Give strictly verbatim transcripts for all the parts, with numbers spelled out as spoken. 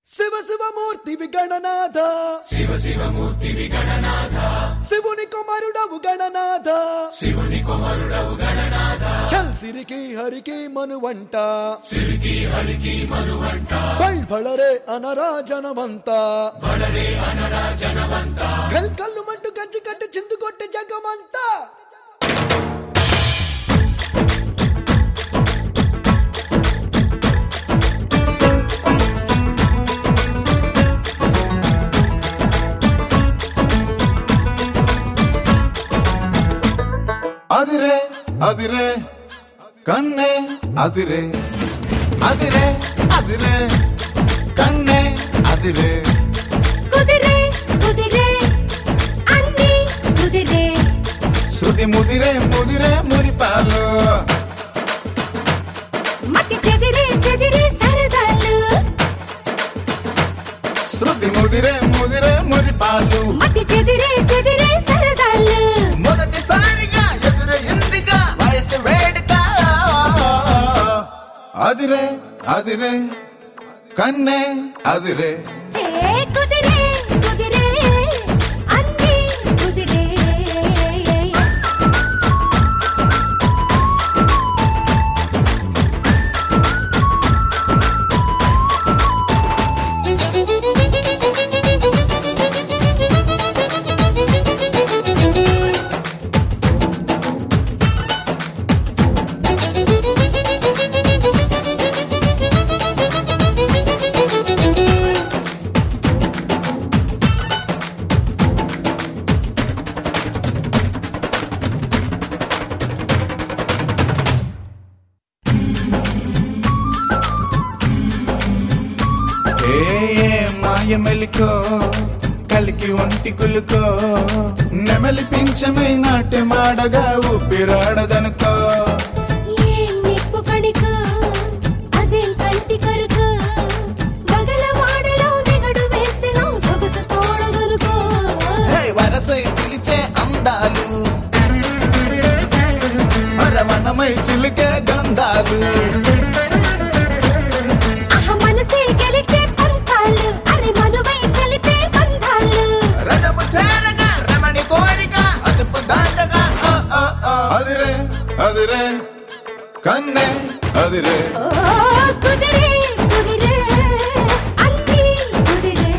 శివ శివమూర్తి విగణనాథ శివ శివమూర్తి విగణనాథ శివుని కుమారుడవు గణనాథ శివుని కుమారుడవు గణనాథ చల్ సిరికి హరికి మనువంట సిరికి హరికి మనువంట బల్ బళరే అనరా జనవంత బళరే అనరా జనవంత కల్ కల్లు మంటు కంచి కట్టు చిందు కొట్టే జగమంతా అదిరే అదిరే కన్నే అదిరే అదిరే అదిరే కన్నే అదిరే కుదిరే కుదిరే అన్ని కుదిరే శృతి ముదిరే ముదిరే మురిపాలు మతి చెదిరే చెదిరే సరదాలు శృతి ముదిరే ముదిరే మురిపాలు మతి చెదిరే చెదిరే సరదాలు మొదటిసారిగా ఎదురే ఇందిగా వయసు వేడుక అదిరే అదిరే కన్నే అదిరే ఏ కుదిరే కుదిరే అన్ని కుదిరే మెలికో కలికి ఒంటి కులుకో నెమలి పింఛమై నాట్య మాడగా ఊపిరాడదనుకో ఏం నిప్పు కణికో అదేం కంటి కరుకో బగల వాడలో దిగడు వేస్తే నా సొగసు తోడగలుకో వరసై పిలిచే అందాలు మరమణమై చిలికే గంధాలు అదిరే అదిరే కన్నే అదిరే కుదిరే కుదిరే అన్ని కుదిరే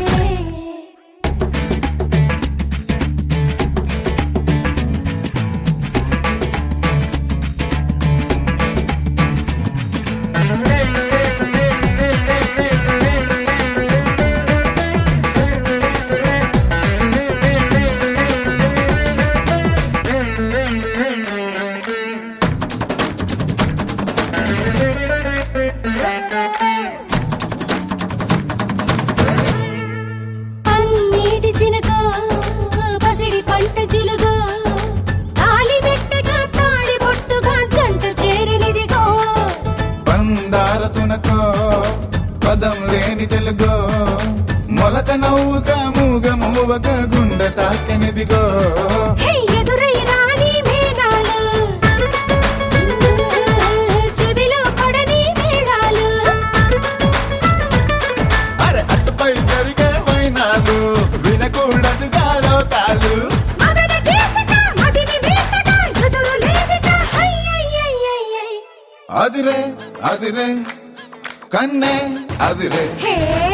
అన్నిటి చినకో పసిడి పంట జిలుగో తాలి పెట్టగా తాడి బొట్టుగా జంట చేరినిదిగో బందార తునకో పదం లేని తెలుగో మొలక నవ్వుగా మూగ మూవక గుండె తాకెనిదిగో హే ఎదురై రాని మేనాలు చెవిలో పడని మేళాలు అరే అటుపై జరిగే వైనాలు వినకూడదుగా లోకాలు మదన గీతక మదిని వీతక ఎదురు లేదిక హయ్యయ్యయ్యయ్యయ్ అదిరే అదిరే కన్నే అదిరే హే